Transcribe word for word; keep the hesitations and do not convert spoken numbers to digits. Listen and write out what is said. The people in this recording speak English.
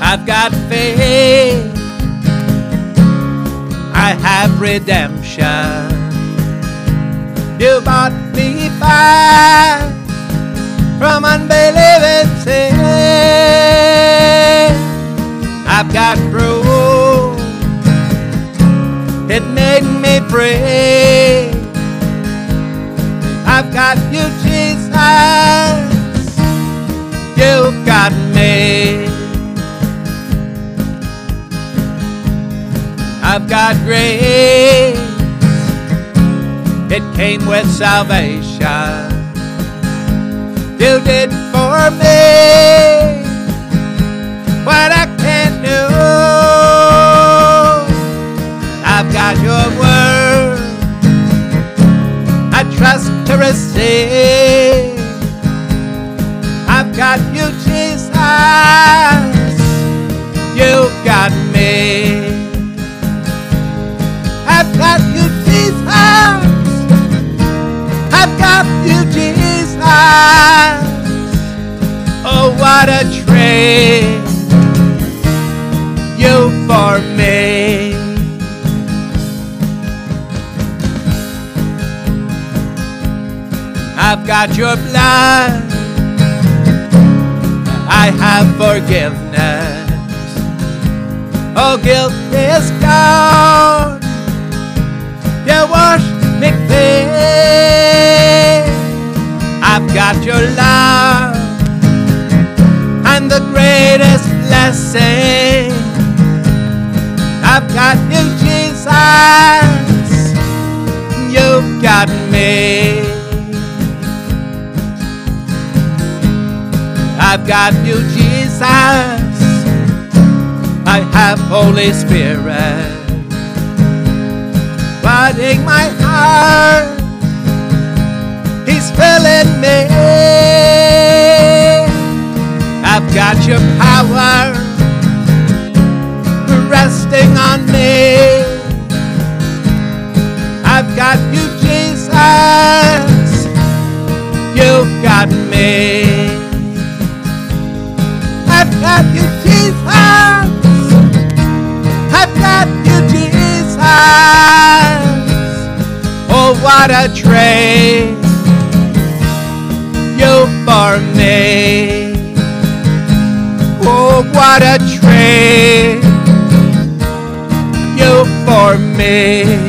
I've got faith, I have redemption. You bought me back from unbelieving sin. I've got proof, it made me free. I've got you, Jesus, you've got me. I've got grace, it came with salvation. You did for me what I can't do. I've got your word, I trust to receive. I've got you, Jesus, you've got me. I've got you, Jesus, I've got you, Jesus. Oh, what a trade you for me. I've got your blood, I have forgiveness. Oh, guilt is gone, you washed me clean. I've got your love and the greatest blessing. I've got you, Jesus, you've got me. I've got you, Jesus, I have Holy Spirit flooding my heart, He's filling me. I've got your power resting on me. I've got you, Jesus, you've got me. I've got you, Jesus, I've got you, Jesus. Oh, what a trade you for me. Oh, what a trade you for me.